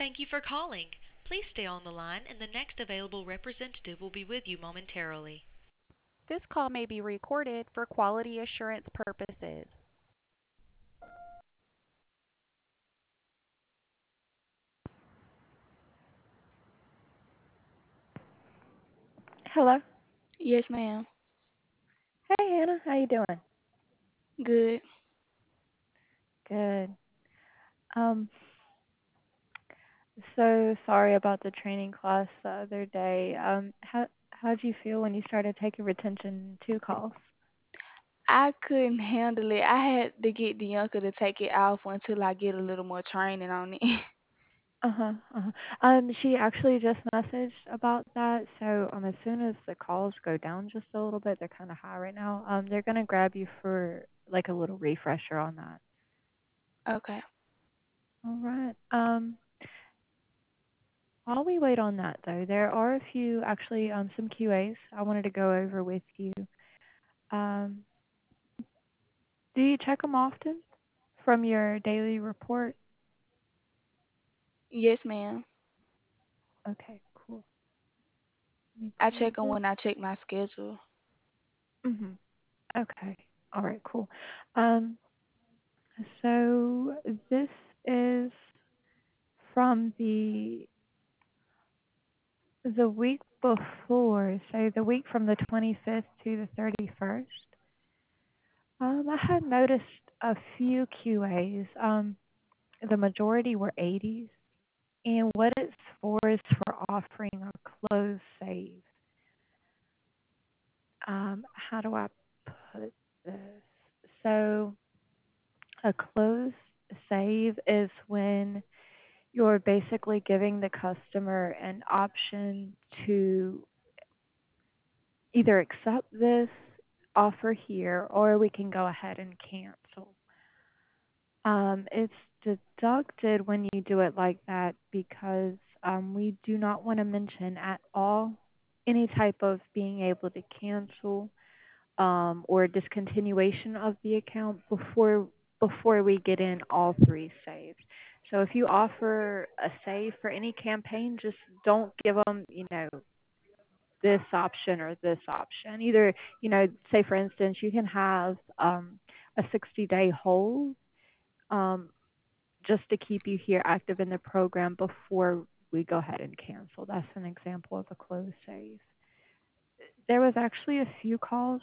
Thank you for calling. Please stay on the line, and the next available representative will be with you momentarily. This call may be recorded for quality assurance purposes. Hello. Yes, ma'am. Hey, Hannah. How you doing? Good. Good. Um, so sorry about the training class the other day. How'd you feel when you started taking retention two calls? I couldn't handle it. I had to get the uncle to take it off until I get a little more training on it. Uh-huh. Uh-huh. She actually just messaged about that. So, as soon as the calls go down just a little bit, they're kind of high right now. They're gonna grab you for like a little refresher on that. Okay. All right. While we wait on that, though, there are a few, actually, some QAs I wanted to go over with you. Um, do you check them often from your daily report? Yes, ma'am. Okay, cool. Let me I pull check them this. when I check my schedule. Mhm. Okay. All right, cool. Um, so this is from the week before, so the week from the 25th to the 31st. I had noticed a few QAs. The majority were 80s, and what it's for is for offering a closed save. How do I put this? So, a closed save is when you're basically giving the customer an option to either accept this offer here or we can go ahead and cancel. It's deducted when you do it like that because we do not want to mention at all any type of being able to cancel or discontinuation of the account before we get in all three saves. So if you offer a save for any campaign, just don't give them, this option or this option. Either, say for instance, you can have a 60-day hold um, just to keep you here active in the program before we go ahead and cancel. That's an example of a closed save. There was actually a few calls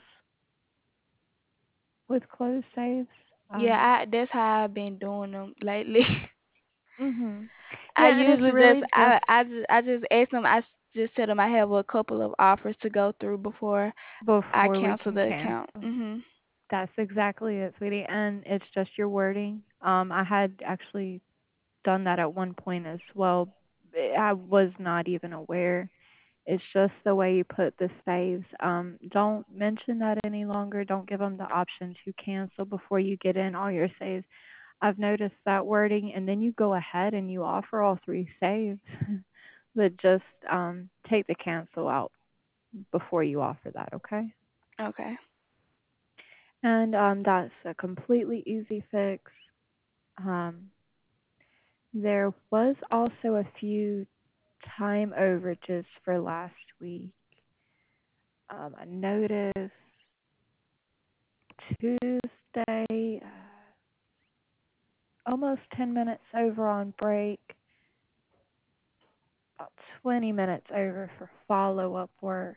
with closed saves. Yeah, Um, that's how I've been doing them lately. mhm. I Yeah, and it's usually just really just I just ask them. Just tell them I have a couple of offers to go through before I before we cancel can the account. cancel. Mhm. That's exactly it, sweetie. And it's just your wording. I had actually done that at one point as well. I was not even aware. It's just the way you put the saves. Don't mention that any longer. Don't give them the option to cancel before you get in all your saves. I've noticed that wording, and then you go ahead and you offer all three saves, but just take the cancel out before you offer that, okay? Okay. And that's a completely easy fix. Um, there was also a few time overages for last week. I noticed Tuesday, almost 10 minutes over on break, about 20 minutes over for follow up work.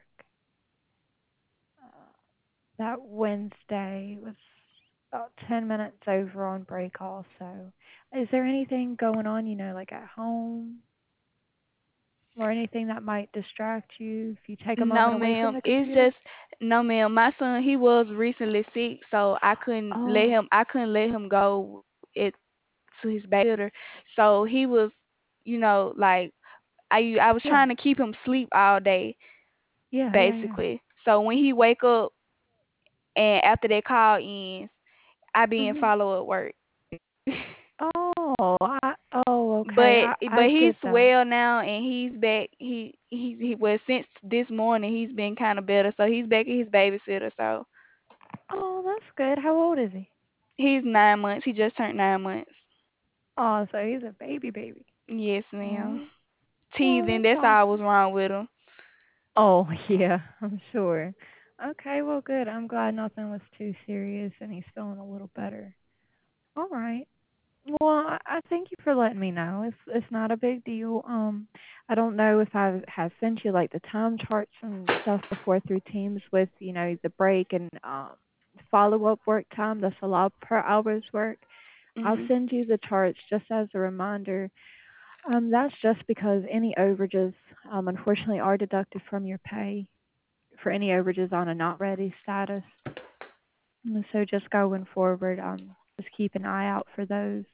Uh, that Wednesday was about 10 minutes over on break also. Is there anything going on, like at home or anything that might distract you if you take a No, moment away from ma'am. the It's computer? just no, ma'am. My son, he was recently sick, so Oh, I couldn't let him go it to his babysitter. So he was, like I was yeah. trying to keep him sleep all day, Yeah, yeah, yeah. basically. So when he wake up and after that call ends, I be in Mhm. follow up work. Oh, okay. But I he's get that. well now and he's back. Well, since this morning he's been kind of better. So he's back at his babysitter. So Oh, that's good. How old is he? he's 9 months. He just turned 9 months. Oh, so he's a baby baby. Yes, ma'am. Oh, well, Teething. that's That's all was awesome. wrong with him. Oh, yeah, I'm sure. Okay, well, good. I'm glad nothing was too serious and he's feeling a little better. All right. Well, I thank you for letting me know. It's not a big deal. I don't know if I have sent you like the time charts and stuff before through Teams with the break and follow up work time that's allowed per hour's work. I'll Mhm. send you the charts just as a reminder. That's just because any overages, unfortunately, are deducted from your pay for any overages on a not ready status. And so just going forward, just keep an eye out for those.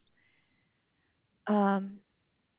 Um,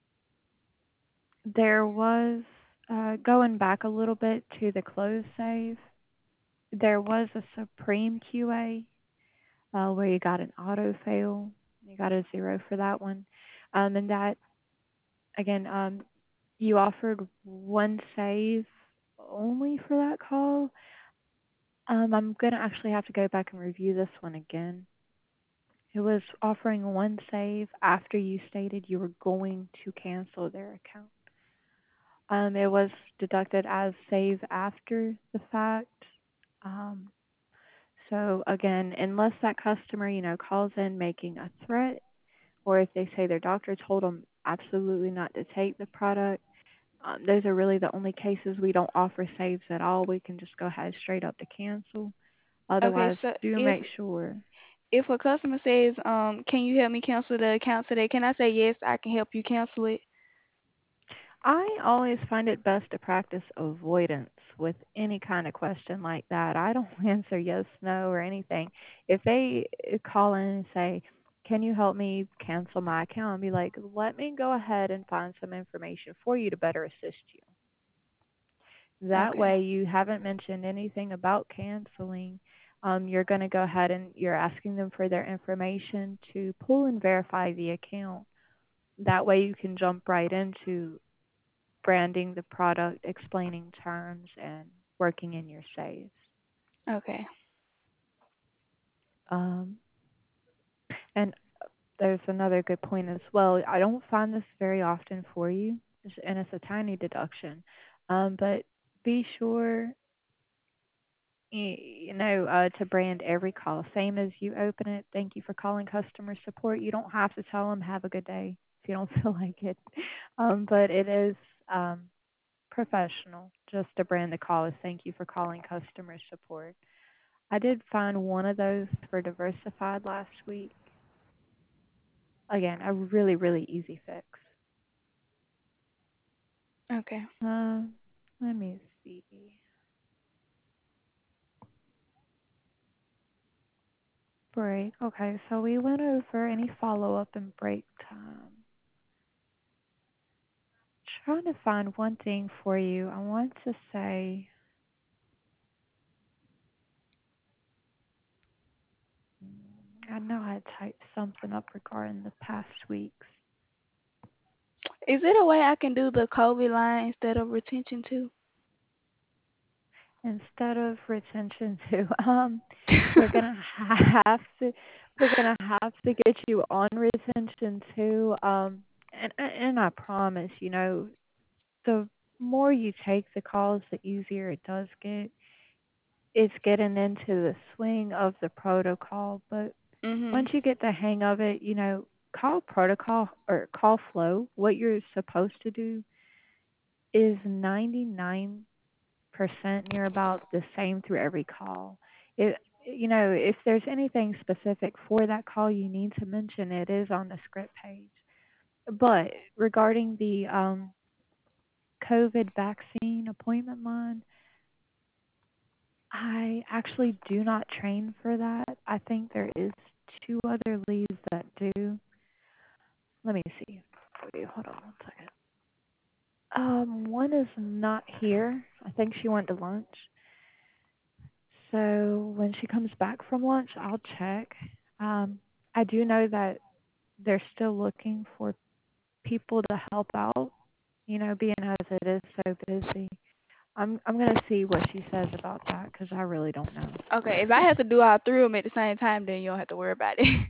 there was going back a little bit to the close save. There was a Supreme QA where you got an auto fail. You got a 0 for that one, and that again, you offered one save only for that call. I'm gonna actually have to go back and review this one again. It was offering one save after you stated you were going to cancel their account. It was deducted as save after the fact. Um, so again, unless that customer, calls in making a threat, or if they say their doctor told them absolutely not to take the product, those are really the only cases we don't offer saves at all. We can just go ahead straight up to cancel. Okay, Otherwise, so do if make sure. if a customer says, can you help me cancel the account today? Can I say yes, I can help you cancel it? I always find it best to practice avoidance with any kind of question like that. I don't answer yes, no, or anything. If they call in and say, "Can you help me cancel my account?" I'll be like, "Let me go ahead and find some information for you to better assist you." That Okay. way, you haven't mentioned anything about canceling. You're going to go ahead and you're asking them for their information to pull and verify the account. That way, you can jump right into branding the product, explaining terms, and working in your saves. Okay. Um, and there's another good point as well. I don't find this very often for you, and it's a tiny deduction. But be sure, to brand every call, same as you open it. Thank you for calling customer support. You don't have to tell them have a good day if you don't feel like it. But it is um, professional just to brand the call as thank you for calling customer support. I did find one of those for Diversified last week. Again, a really, really easy fix. Okay. Let me see. Break. Okay, so we went over any follow up and break time. Trying to find one thing for you. I want to say, I know I typed something up regarding the past weeks. Is it a way I can do the COVID line instead of retention too? Instead of retention too, we're gonna have to we're gonna have to get you on retention too. And I promise, the more you take the calls, the easier it does get. It's getting into the swing of the protocol, but Mhm. once you get the hang of it, call protocol or call flow. What you're supposed to do is 99% near about the same through every call. It, if there's anything specific for that call you need to mention, it is on the script page. But regarding the COVID vaccine appointment line, I actually do not train for that. I think there is two other leads that do. Let me see. Wait, hold on one second. One is not here. I think she went to lunch. So when she comes back from lunch, I'll check. Um, I do know that they're still looking for people to help out. Being as it is so busy. I'm gonna see what she says about that because I really don't know. Okay. If I have to do all three of them at the same time, then you don't have to worry about it.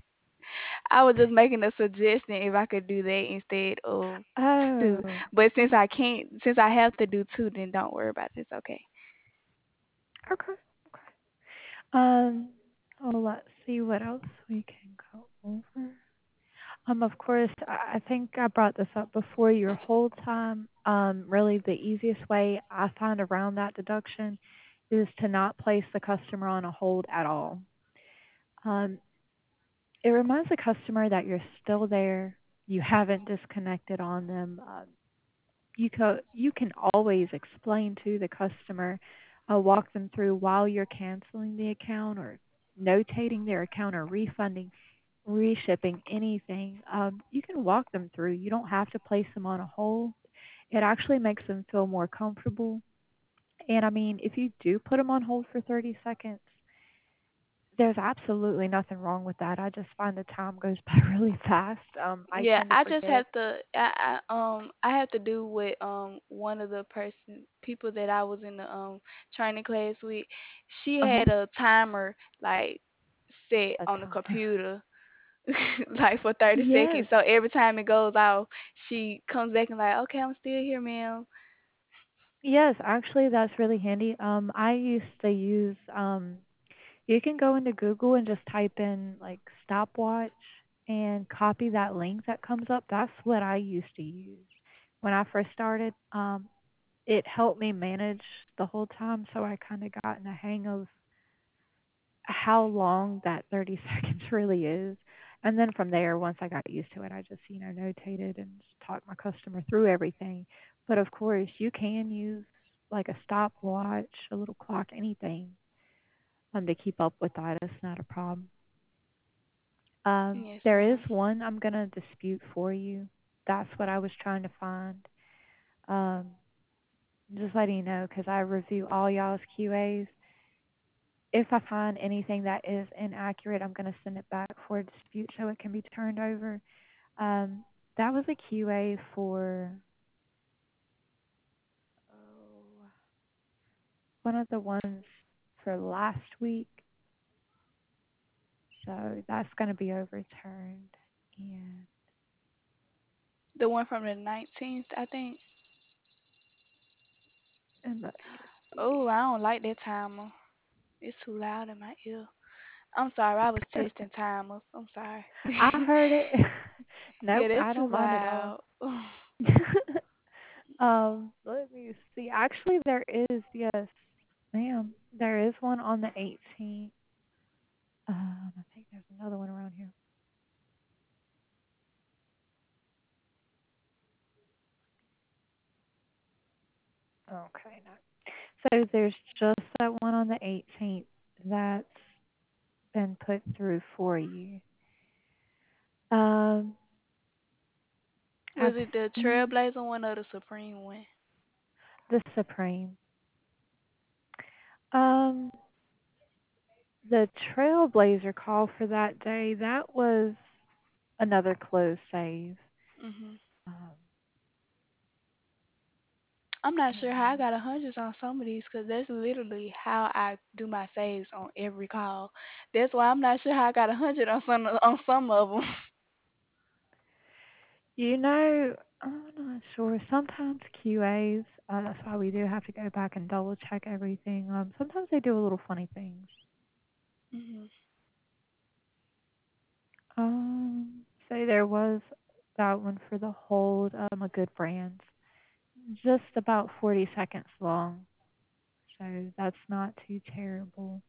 I was just making a suggestion if I could do that instead of two. Oh, But since I can't, since I have to do two, then don't worry about it. It's okay. okay. Okay. Um, well, let's see what else we can go over. Of course, I think I brought this up before. Your hold time, really the easiest way I find around that deduction is to not place the customer on a hold at all. Um, it reminds the customer that you're still there. You haven't disconnected on them. You can always explain to the customer, walk them through while you're canceling the account or notating their account or refunding, reshipping, anything. You can walk them through. You don't have to place them on a hold. It actually makes them feel more comfortable. And I mean, if you do put them on hold for 30 seconds, there's absolutely nothing wrong with that. I just find the time goes by really fast. I Yeah, tend to I just forget. have to. I have to do with one of the people that I was in the training class with. She Uh huh. had a timer like set A on the timer. computer like for 30 Yes. seconds. So every time it goes off, she comes back and like, okay, I'm still here, ma'am. Yes, actually, that's really handy. I used to use you can go into Google and just type in like stopwatch and copy that link that comes up. That's what I used to use when I first started. It helped me manage the whole time, so I kind of got in the hang of how long that 30 seconds really is. And then from there, once I got used to it, I just, notated and just talked my customer through everything. But of course, you can use like a stopwatch, a little clock, anything to keep up with that. It's not a problem. Yes, There is ma'am. one I'm going to dispute for you. That's what I was trying to find. Um, just letting you know because I review all y'all's QAs. If I find anything that is inaccurate, I'm going to send it back for a dispute so it can be turned over. Um, that was a QA for oh, one of the ones for last week, so that's going to be overturned. And, The one from the 19th, I think. and let me see. Oh, I don't like that timer. It's too loud in my ear. I'm sorry, I was testing timers. I'm sorry. I heard it. Yeah, Nope, that's I too don't mind at all. loud. Let me see. Actually, there is, yes, ma'am. There is one on the 18th. I think there's another one around here. Okay, no. So there's just that one on the 18th that's been put through for you. Um, Was I've it the seen Trailblazer one or the Supreme one? the Supreme. Um, the Trailblazer call for that day, that was another closed save. Mhm. Um, I'm not sure how I and got a hundred on some of these because that's literally how I do my saves on every call. That's why I'm not sure how I got a hundred on some of them. I'm not sure. Sometimes QAs, that's why we do have to go back and double check everything. Sometimes they do a little funny things. Mhm. So there was that one for the hold, a good brand, just about 40 seconds long. So that's not too terrible.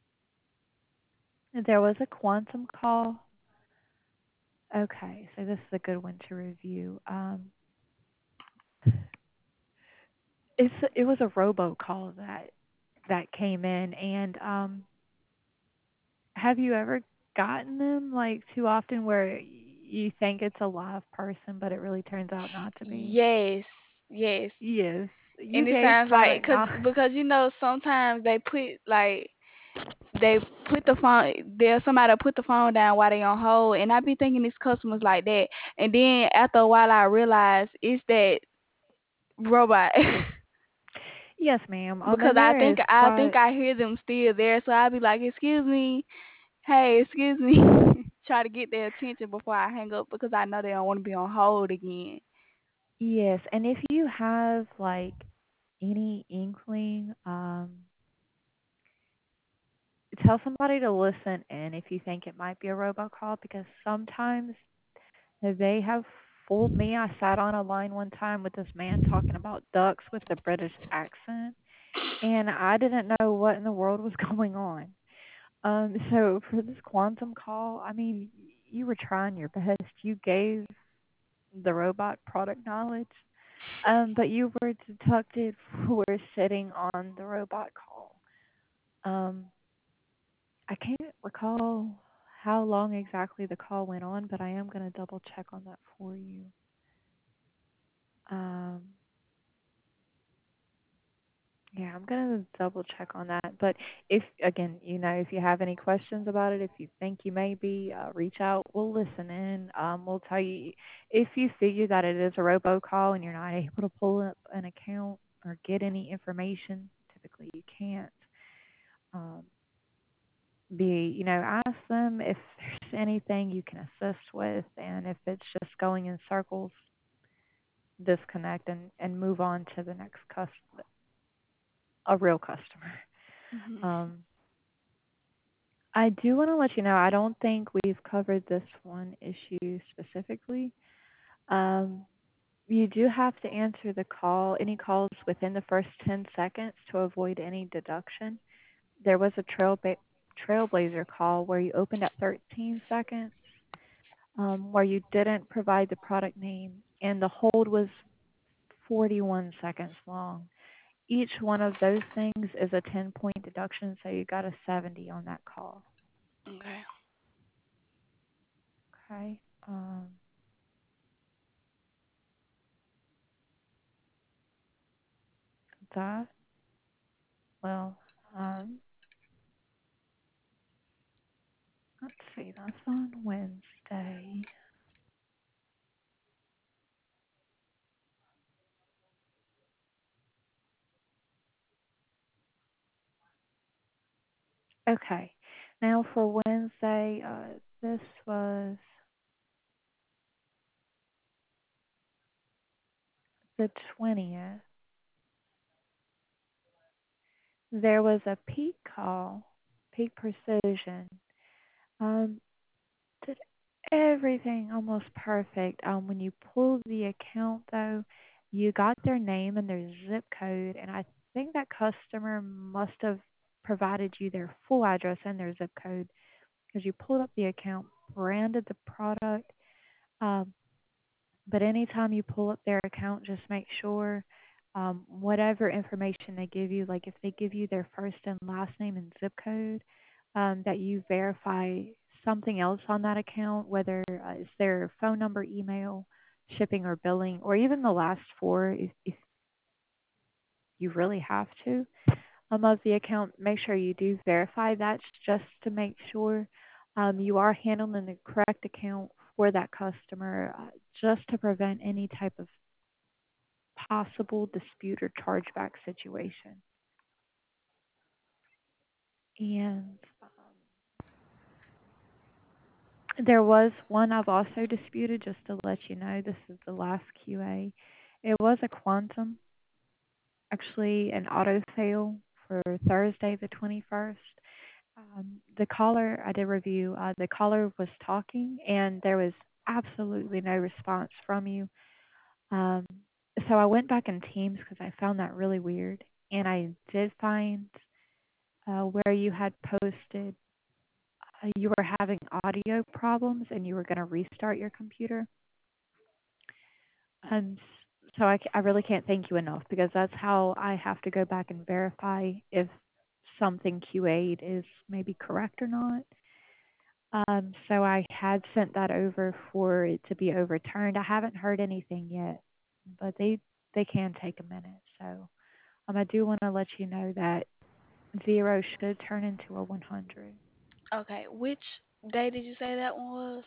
There was a quantum call. Okay, so this is a good one to review. It was a robocall that came in, and have you ever gotten them like too often where you think it's a live person, but it really turns out not to be? Yes. Yes. Yes, you And it gave sounds like product cause now. because sometimes they put the phone there's somebody put the phone down while they on hold, and I be thinking it's customers like that, and then after a while I realize it's that robot. Yes, ma'am. Because And there is I think quite I hear them still there, so I'll be like, excuse me, hey, excuse me. try to get their attention before I hang up because I know they don't want to be on hold again. Yes, and if you have like any inkling, tell somebody to listen in if you think it might be a robocall because sometimes they have fooled me. I sat on a line one time with this man talking about ducks with a British accent, and I didn't know what in the world was going on. So for this quantum call, I mean, you were trying your best. You gave the robot product knowledge, but you were deducted for sitting on the robot call. Um, I can't recall how long exactly the call went on, but I am going to double check on that for you. Um, yeah, I'm gonna double check on that. But if again, if you have any questions about it, if you think you may be, reach out. We'll listen in. We'll tell you if you figure that it is a robocall and you're not able to pull up an account or get any information. Typically, you can't. Um, ask them if there's anything you can assist with, and if it's just going in circles, disconnect and move on to the next a real customer. Mhm. Um, I do want to let you know, I don't think we've covered this one issue specifically. Um, you do have to answer any calls within the first 10 seconds to avoid any deduction. There was a Trailblazer call where you opened at 13 seconds, where you didn't provide the product name, and the hold was 41 seconds long. Each one of those things is a 10-point deduction, so you got a 70 on that call. Okay. Okay. Um, that well, um, let's see. That's on Wednesday. Okay. Now for Wednesday, this was the 20th. There was a peak call, peak precision. Um, did everything almost perfect. When you pulled the account though, you got their name and their zip code, and I think that customer must have provided you their full address and their zip code because you pulled up the account, branded the product. Um, but anytime you pull up their account, just make sure whatever information they give you, like if they give you their first and last name and zip code, that you verify something else on that account, whether it's their phone number, email, shipping or billing, or even the last four if you really have to of the account. Make sure you do verify that just to make sure you are handling the correct account for that customer, just to prevent any type of possible dispute or chargeback situation. And there was one I've also disputed, just to let you know. This is the last QA. It was a quantum, actually an auto sale for Thursday the 21st. The caller, I did review, the caller was talking and there was absolutely no response from you. Um, so I went back in Teams because I found that really weird. And I did find where you had posted you were having audio problems and you were going to restart your computer. Um, so I really can't thank you enough because that's how I have to go back and verify if something QA'd is maybe correct or not. So I had sent that over for it to be overturned. I haven't heard anything yet, but they can take a minute. So I do want to let you know that 0 should turn into a 100. Okay. Which day did you say that one was?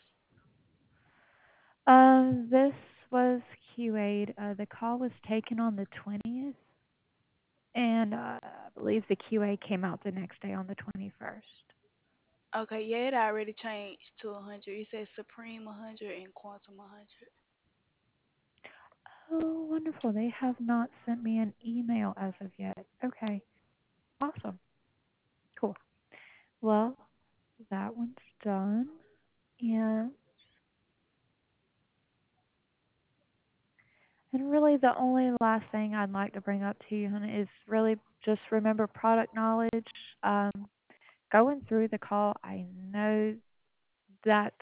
This was QA'd. The call was taken on the 20th, and I believe the QA came out the next day on the 21st. Okay, yeah, it already changed to 100. It says Supreme 100 and Quantum 100. Oh, wonderful. They have not sent me an email as of yet. Okay, awesome. Cool. Well, that one's done. And really the only last thing I'd like to bring up to you, honey, is really just remember product knowledge. Um, Going through the call, I know that's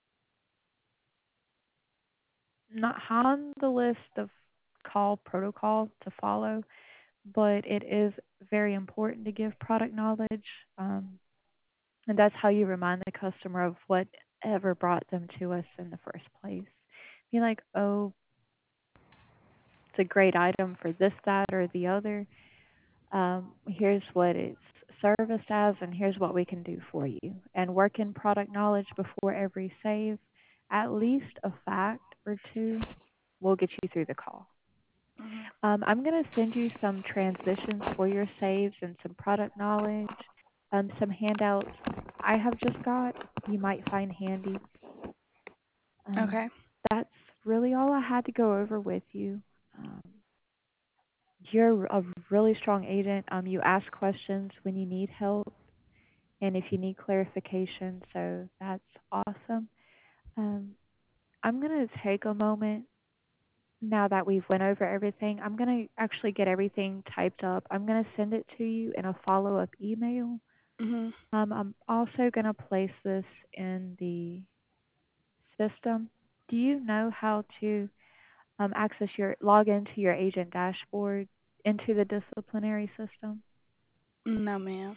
not high on the list of call protocol to follow, but it is very important to give product knowledge. Um, and that's how you remind the customer of whatever brought them to us in the first place. Be like, oh, it's a great item for this, that, or the other. Here's what it's serviced as, and here's what we can do for you. And work in product knowledge before every save. At least a fact or two will get you through the call. Mhm. I'm going to send you some transitions for your saves and some product knowledge, some handouts I have just got you might find handy. Um, Okay. that's really all I had to go over with you. Um, you're a really strong agent. You ask questions when you need help and if you need clarification, so that's awesome. Um, I'm going to take a moment now that we've went over everything. I'm going to actually get everything typed up. I'm going to send it to you in a follow-up email. Mhm. I'm also going to place this in the system. Do you know how to log into your agent dashboard into the disciplinary system? No, ma'am.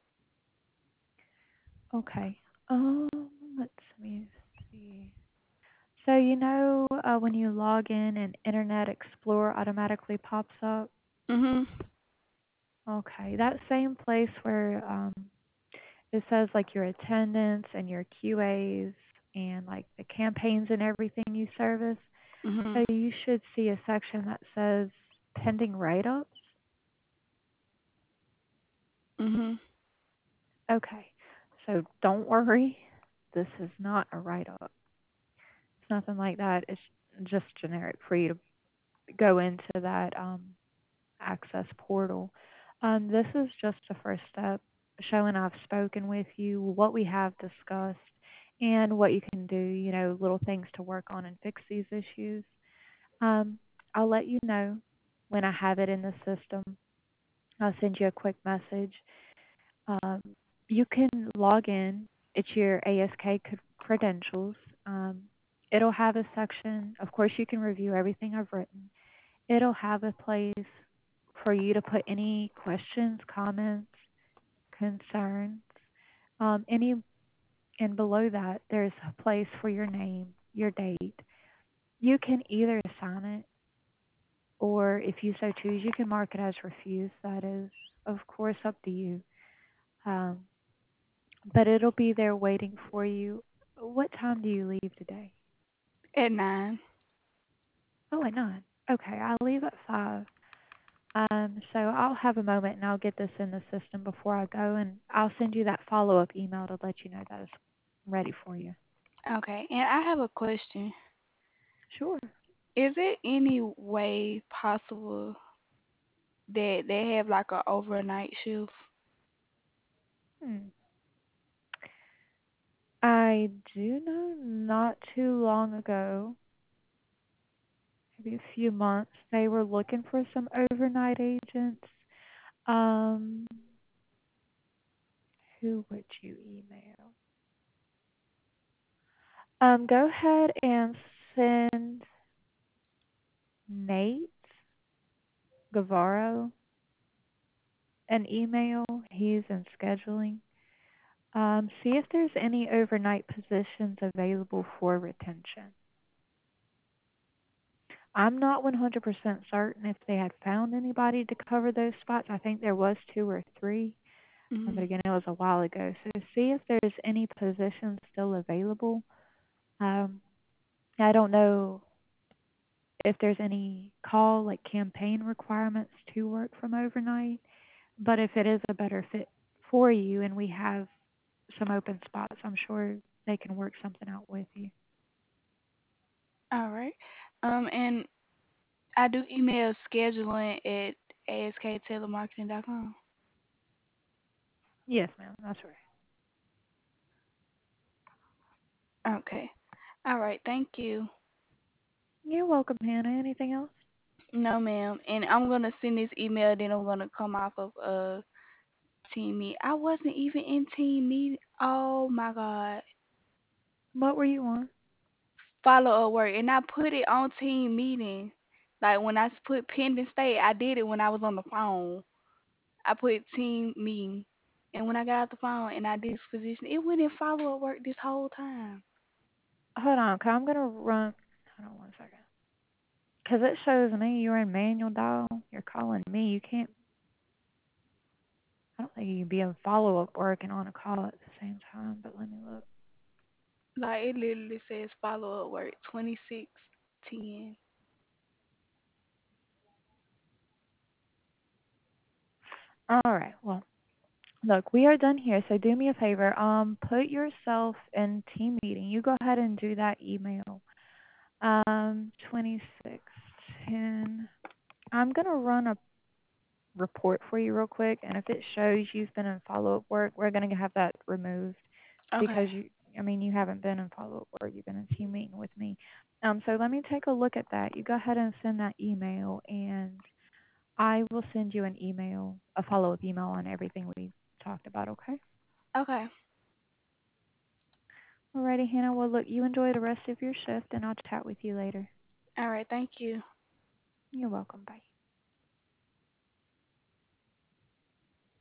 Okay. Um, let's me see. So you know when you log in and Internet Explorer automatically pops up? Mhm. Okay, that same place where it says like your attendance and your QAs and like the campaigns and everything you service. So Mhm. you should see a section that says pending write-ups. Mhm. Okay, so don't worry, this is not a write-up. It's nothing like that. It's just generic for you to go into that access portal. This is just a first step, showing I've spoken with you, what we have discussed, and what you can do, little things to work on and fix these issues. Um, I'll let you know when I have it in the system. I'll send you a quick message. Um, you can log in. It's your ASK credentials. Um, it'll have a section. Of course, you can review everything I've written. It'll have a place for you to put any questions, comments, concerns, any, and below that, there's a place for your name, your date. You can either sign it, or if you so choose, you can mark it as refused. That is, of course, up to you. Um, but it'll be there waiting for you. What time do you leave today? At 9. Oh, at 9. Okay, I'll leave at 5. So I'll have a moment and I'll get this in the system before I go, and I'll send you that follow-up email to let you know that it's ready for you. Okay. And I have a question. Sure. Is it any way possible that they have like a overnight shift? Hmm. I do know not too long ago, maybe a few months, they were looking for some overnight agents. Um, who would you email? Go ahead and send Nate Guevara an email. He's in scheduling. See if there's any overnight positions available for retention. I'm not 100% certain if they had found anybody to cover those spots. I think there was 2 or 3, but Mhm. again, it was a while ago. So see if there's any positions still available. Um, I don't know if there's any call, like campaign requirements to work from overnight, but if it is a better fit for you and we have some open spots. I'm sure they can work something out with you. All right. And I do email scheduling at asktelemarketing.com. Yes, ma'am. That's right. Okay. All right. Thank you. You're welcome, Hannah. Anything else? No, ma'am. And I'm gonna send this email. Then I'm gonna come off of team meet. I wasn't even in team meet. Oh my god. What were you on? Follow up work, and I put it on team meeting. Like when I put pending state, I did it when I was on the phone. I put team meeting, and when I got off the phone and I did this position, it went in follow up work this whole time. Hold on, 'cause I'm gonna run. Hold on 1 second. 'Cause it shows me you're in manual dial. You're calling me. You can't. I don't think you can be in follow up work and on a call at the same time. But let me look. Like it literally says follow up work 2610. All right. Well, look, we are done here. So do me a favor. Put yourself in team meeting. You go ahead and do that email. 2610. I'm gonna run a report for you real quick, and if it shows you've been in follow-up work, we're going to have that removed Okay. because you haven't been in follow-up work. You've been in team meeting with me. So let me take a look at that. You go ahead and send that email, and I will send you an email, a follow-up email on everything we talked about, okay? Okay. Alrighty, Hannah. Well, look, you enjoy the rest of your shift, and I'll chat with you later. All right. Thank you. You're welcome. Bye.